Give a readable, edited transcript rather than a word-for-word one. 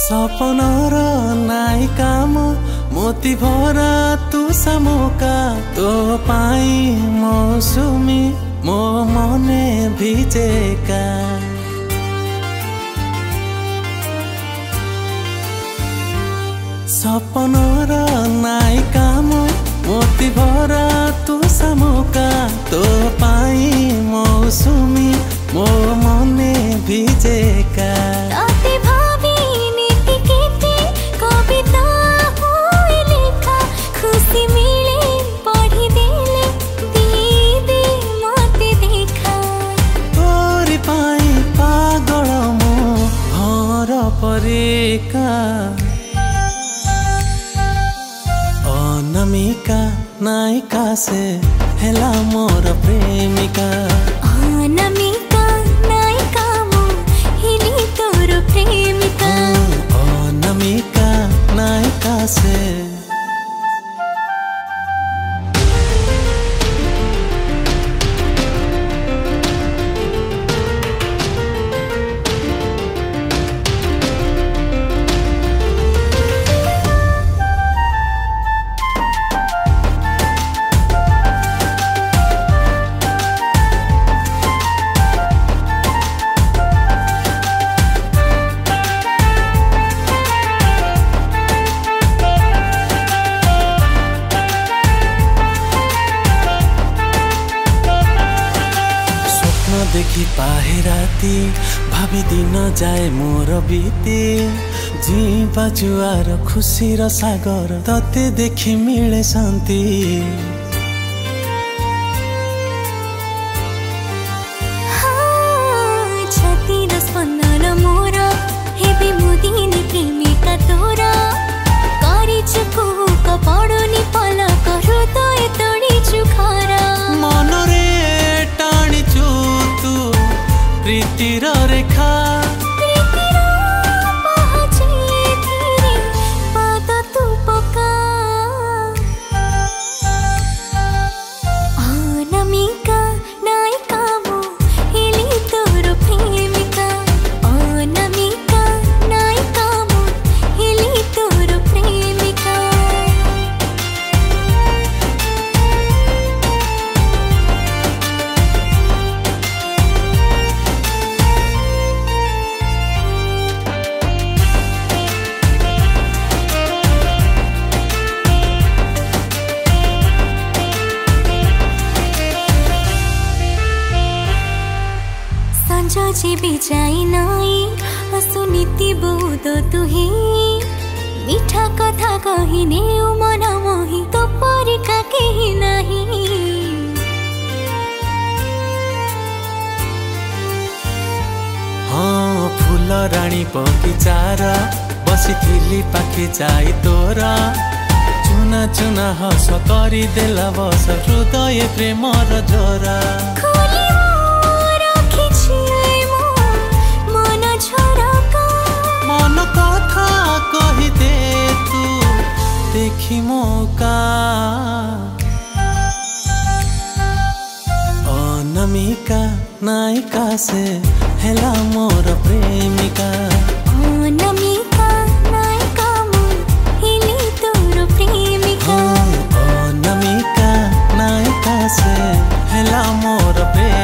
सपनर नायिका मोती भरा तू सामुका तो पाई मौसुमी मो मने भिजेका सपनर नायिका मोती भरा तू सामुका तो पाई मौसुमी मो मने भिजेका अनामिका नायिका से हेला मोर प्रेमिका अनामिका नायिका मो हिली तोर प्रेमिका अनामिका नायिका से देखी पाहे राती भाभी दिन जाए मोर बीती जीवा जुआर खुशीर सागर तते देखी मिले शांति छातीर स्पंदन मोर हेबी मुदिनी प्रेमिका तोरा करिछु कुहुक पडुनी पलक हृदय तोडिछु खरा मनरे टाणिछु तू प्रीतिर रेखा जीवी जाई नाई असुनीति बोध तुही मीठा कथा कहिने मन मोहि तो परिका केही नाही हाँ फूल रानी बगीचार बसिथिली पाखे जाई तोरा चुना चुना हस करी देला बस हृदय प्रेमर जोरा मन कथा कही दे तू देखी मौका अनामिका नायिका से हेला मोर प्रेमिका अनामिका नायिका मो हिली तोर प्रेमिका अनामिका नायिका से हेला मोर प्रेमिका।